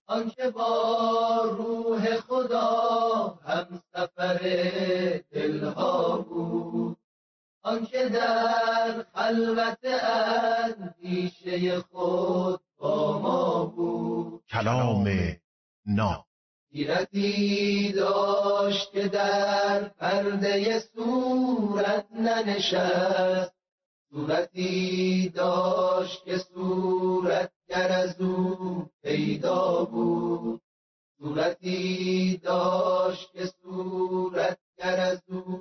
آنکه با روح خدا هم سفر دلها بود، آنکه در خلوت اندیشه خود با ما بود. کلام ناب سیرتی داشت که در پرده صورت ننشست، صورتی داشت که صورتگر از او پیدا بود، صورتی داشت که صورتگر از او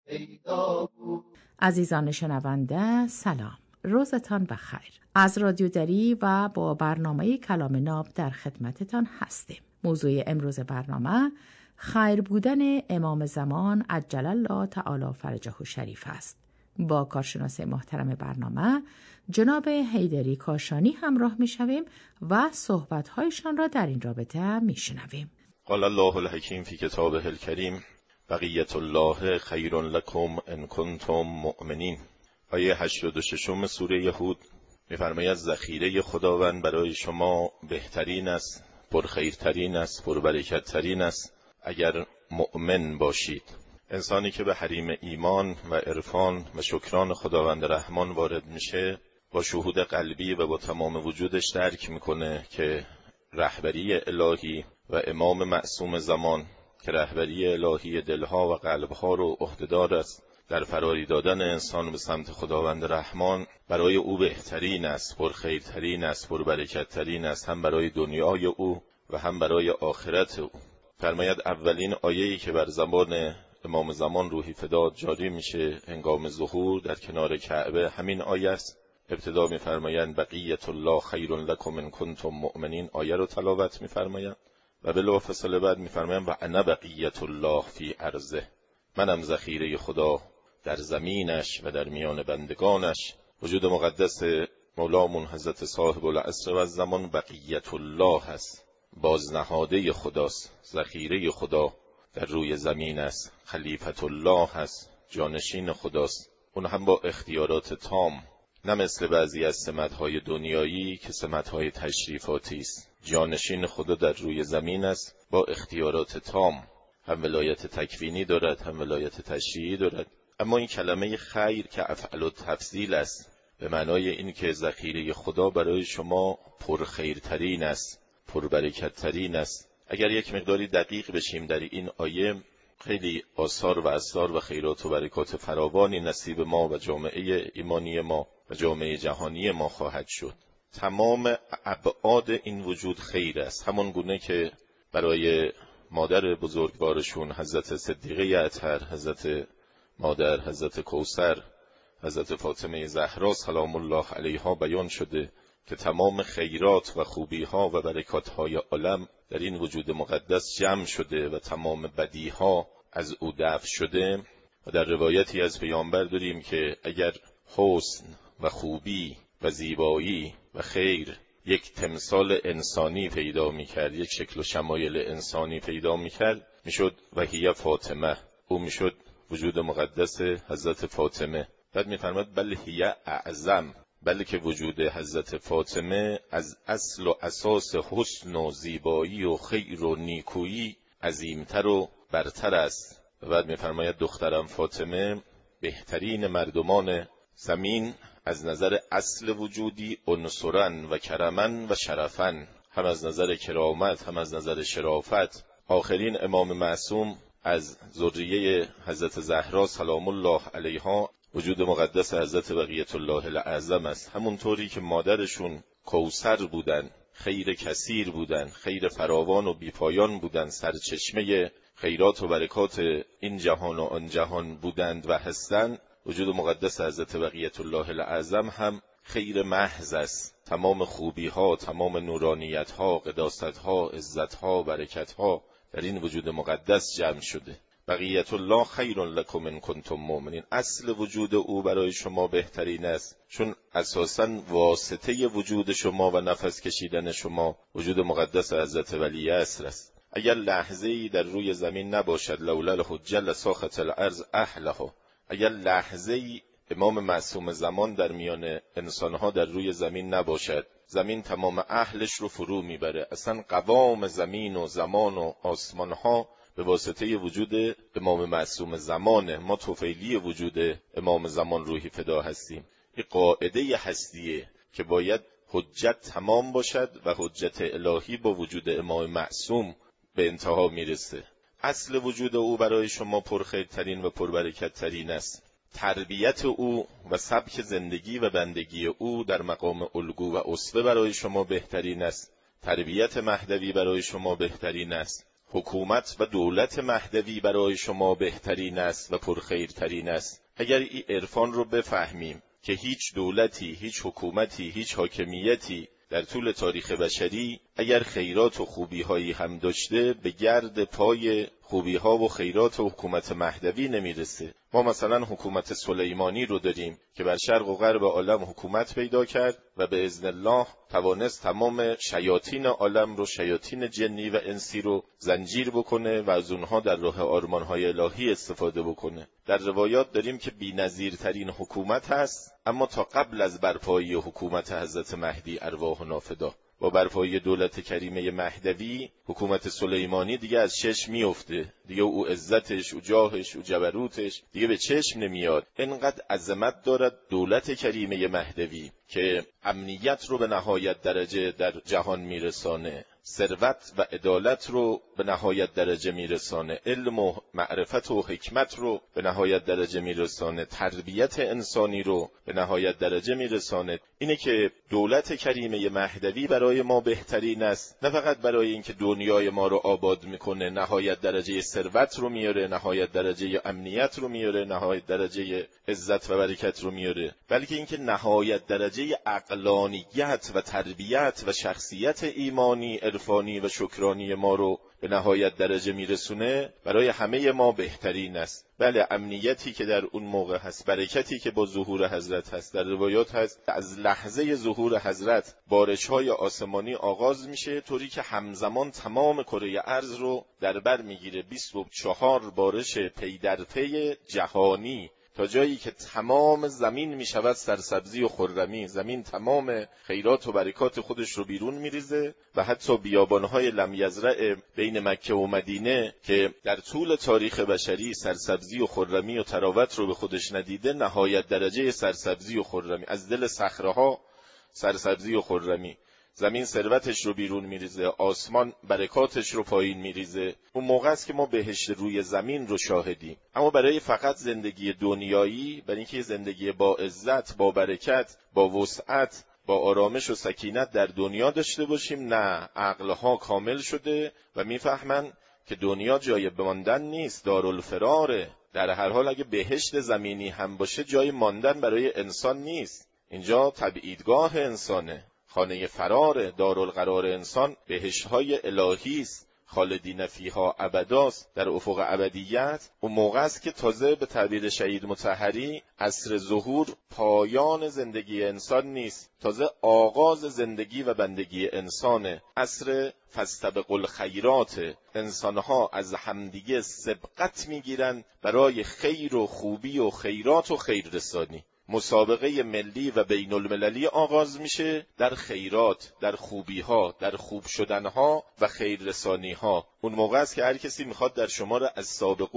پیدا بود. عزیزان شنونده سلام، روزتان بخیر. از رادیو دری و با برنامه کلام ناب در خدمتتان هستیم. موضوع امروز برنامه خیر بودن امام زمان عجل الله تعالی فرجه شریف است. با کارشناس محترم برنامه جناب حیدری کاشانی همراه می‌شویم و صحبت‌هایشان را در این رابطه می‌شنویم. قال الله الحکیم فی کتابه الکریم بقیت الله خیر لکم ان کنتم مؤمنین. آیه 86 سوره یهود می‌فرماید ذخیره خداوند برای شما بهترین است، پرخیرترین است، پربرکت‌ترین است اگر مؤمن باشید. انسانی که به حریم ایمان و عرفان و شکران خداوند رحمان وارد میشه، با شهود قلبی و با تمام وجودش درک میکنه که رهبری الهی و امام معصوم زمان که رهبری الهی دلها و قلبها رو عهده‌دار است در فراری دادن انسان به سمت خداوند رحمان، برای او بهترین است، پرخیرترین است، پربرکت‌ترین است، هم برای دنیای او و هم برای آخرت او. فرماید اولین آیه‌ای که بر زبان امام زمان روحی فداد جاری میشه هنگام ظهور در کنار کعبه همین آیه است. ابتدا میفرمایند بقیت الله خیر لکم ان کنتم مؤمنین، آیه رو تلاوت میفرمایند و بلافاصله بعد میفرمایند و انا بقیت الله فی ارضه، منم ذخیره خدا در زمینش و در میان بندگانش. وجود مقدس مولامون حضرت صاحب العصر و الزمان بقیت الله هست، بازنهاده خداست، ذخیره خدا در روی زمین است، خلیفت الله هست، جانشین خداست. اون هم با اختیارات تام، نه مثل بعضی از سمت‌های دنیایی که سمت‌های تشریفاتی است. جانشین خدا در روی زمین است با اختیارات تام، هم ولایت تکوینی دارد، هم ولایت تشریعی دارد. اما این کلمه خیر که افعل التفضیل است، به معنای این که ذخیره خدا برای شما پرخیرترین است، پربرکت‌ترین است. اگر یک مقداری دقیق بشیم در این آیه، خیلی آثار و اسرار و خیرات و برکات فراوانی نصیب ما و جامعه ایمانی ما و جامعه جهانی ما خواهد شد. تمام ابعاد این وجود خیر است، همان گونه که برای مادر بزرگوارشون حضرت صدیقه اطهر، حضرت مادر حضرت کوثر، حضرت فاطمه زهرا سلام الله علیها بیان شده که تمام خیرات و خوبی‌ها و برکات‌های عالم در این وجود مقدس جمع شده و تمام بدی‌ها از او دفع شده. و در روایتی از پیامبر داریم که اگر حسن و خوبی و زیبایی و خیر یک تمثال انسانی پیدا می‌کرد، یک شکل و شمایل انسانی پیدا می‌کرد، میشد وهی فاطمه، او میشد وجود مقدس حضرت فاطمه. بعد می‌فرماد بل هی اعظم، بلکه وجود حضرت فاطمه از اصل و اساس حسن و زیبایی و خیر و نیکویی عظیمتر و برتر است. و بعد می‌فرماید دخترم فاطمه بهترین مردمان زمین از نظر اصل وجودی، عنصرن و کرمن و شرفن، هم از نظر کرامت هم از نظر شرافت. آخرین امام معصوم از ذریه حضرت زهرا سلام الله علیها وجود مقدس حضرت بقیت الله الاعظم است. همونطوری که مادرشون کوثر بودن، خیر کثیر بودن، خیر فراوان و بیپایان بودن، سرچشمه خیرات و برکات این جهان و آن جهان بودند و هستند، وجود مقدس حضرت بقیت الله الاعظم هم خیر محض است. تمام خوبی ها، تمام نورانیت ها، قداست ها، عزت ها، برکت ها در این وجود مقدس جمع شده. بقیت الله خیر لکم ان کنتم مؤمنین، اصل وجود او برای شما بهترین است، چون اساساً واسطه وجود شما و نفس کشیدن شما وجود مقدس حضرت ولی عصر است. اگر لحظه‌ای در روی زمین نباشد لولا الحجه لساخت الارض اهلها، اگر لحظه‌ای امام معصوم زمان در میان انسانها در روی زمین نباشد، زمین تمام اهلش رو فرو میبره. اصلا قوام زمین و زمان و آسمانها به واسطه وجود امام معصوم زمانه. ما طفیلی وجود امام زمان روحی فدا هستیم. این قاعده هستیه که باید حجت تمام باشد و حجت الهی با وجود امام معصوم به انتها میرسه. اصل وجود او برای شما پرخیرترین و پربرکتترین است. تربیت او و سبک زندگی و بندگی او در مقام الگو و اسوه برای شما بهترین است. تربیت مهدوی برای شما بهترین است. حکومت و دولت مهدوی برای شما بهترین است و پرخیرترین است. اگر این عرفان رو بفهمیم که هیچ دولتی، هیچ حکومتی، هیچ حاکمیتی در طول تاریخ بشری اگر خیرات و خوبی‌هایی هم داشته به گرد پای خوبی‌ها و خیرات و حکومت مهدوی نمیرسه. ما مثلا حکومت سلیمانی رو داریم که بر شرق و غرب عالم حکومت پیدا کرد و به اذن الله توانست تمام شیاطین عالم رو، شیاطین جنی و انسی رو زنجیر بکنه و از اونها در راه آرمان‌های الهی استفاده بکنه. در روایات داریم که بی‌نظیرترین حکومت هست، اما تا قبل از برپایی حکومت حضرت مهدی ارواح نافدا با برپایی دولت کریمه مهدوی حکومت سلیمانی دیگه از چشم میفته. دیگه او عزتش، او جاهش، او جبروتش دیگه به چشم نمیاد. اینقدر عظمت دارد دولت کریمه مهدوی که امنیت رو به نهایت درجه در جهان میرسانه، ثروت و عدالت رو به نهایت درجه میرسانه، علم و معرفت و حکمت رو به نهایت درجه میرسانه، تربیت انسانی رو به نهایت درجه میرسانه. اینه که دولت کریمه مهدوی برای ما بهترین است، نه فقط برای اینکه دنیای ما رو آباد میکنه، نهایت درجه ثروت رو میاره، نهایت درجه امنیت رو میاره، نهایت درجه عزت و برکت رو میاره، بلکه اینکه نهایت درجه عقلانیت و تربیت و شخصیت ایمانی، عرفانی و شکرانی ما رو به نهایت درجه میرسونه. برای همه ما بهترین است. بله، امنیتی که در اون موقع هست، برکتی که با ظهور حضرت هست. در روایات هست از لحظه ظهور حضرت بارش‌های آسمانی آغاز میشه، طوری که همزمان تمام کره ارض رو در بر میگیره. 24 بارش پی در پی جهانی، تا جایی که تمام زمین میشود سرسبزی و خرمی. زمین تمام خیرات و برکات خودش رو بیرون میریزه و حتی بیابانهای لم یزرع بین مکه و مدینه که در طول تاریخ بشری سرسبزی و خرمی و تراوت رو به خودش ندیده، نهایت درجه سرسبزی و خرمی. از دل صخره‌ها سرسبزی و خرمی. زمین ثروتش رو بیرون میریزه، آسمان برکاتش رو پایین میریزه. اون موقع است که ما بهشت روی زمین رو شاهدیم. اما برای فقط زندگی دنیایی، برای اینکه زندگی با عزت، با برکت، با وسعت، با آرامش و سکینت در دنیا داشته باشیم، نه. عقلها کامل شده و میفهمن که دنیا جای بماندن نیست، دارالفراره. در هر حال اگه بهشت زمینی هم باشه جای ماندن برای انسان نیست. اینجا تبعیدگاه انسانه، خانه فرار، دارالقرار انسان بهشت‌های الهی است، خالدین فیها ابداست، در افق ابدیت. اون موقع است که تازه به تعبیر شهید مطهری عصر ظهور پایان زندگی انسان نیست، تازه آغاز زندگی و بندگی انسانه. عصر فاستبقوا الخیرات، انسانها از همدیگه سبقت میگیرن برای خیر و خوبی و خیرات و خیررسانی. مسابقه ملی و بین المللی آغاز میشه در خیرات، در خوبی‌ها، در خوب شدن‌ها و خیررسانی‌ها. اون موقع است که هر کسی میخواد در شمار از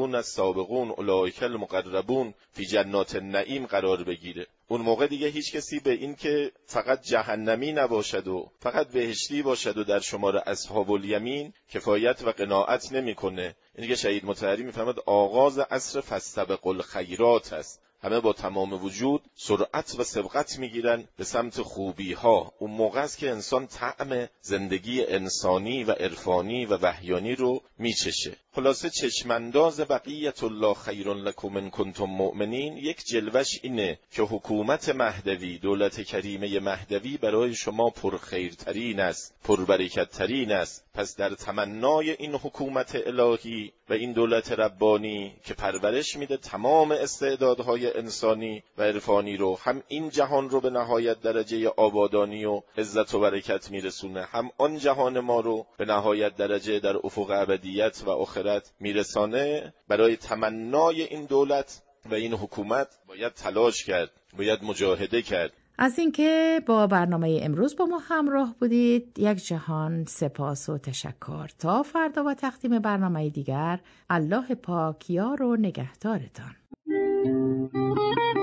سابقون اولئک المقربون فی جنات النعیم قرار بگیره. اون موقع دیگه هیچ کسی به این که فقط جهنمی نباشد و فقط بهشتی باشد و در شمار اصحاب الیمین کفایت و قناعت نمیکنه. این که شهید مطهری میفهمد آغاز عصر فاستبقوا الخیرات است. همه با تمام وجود سرعت و سبقت میگیرن به سمت خوبی ها. اون موقع است که انسان طعم زندگی انسانی و عرفانی و وحیانی رو میچشه. خلاصه چشمانداز بقیت الله خیر لکم ان کنتم مؤمنین یک جلوش اینه که حکومت مهدوی، دولت کریمه مهدوی برای شما پرخیرترین است، پربرکتترین است. پس در تمنای این حکومت الهی و این دولت ربانی که پرورش میده تمام استعدادهای انسانی و عرفانی رو، هم این جهان رو به نهایت درجه آبادانی و عزت و برکت میرسونه، هم آن جهان ما رو به نهایت درجه در افق ابدیت و آخرت میرسانه. برای تمنای این دولت و این حکومت باید تلاش کرد، باید مجاهده کرد. از اینکه با برنامه امروز با ما همراه بودید یک جهان سپاس و تشکر. تا فردا و تقدیم برنامه دیگر، الله پاک یار و نگهدارتان.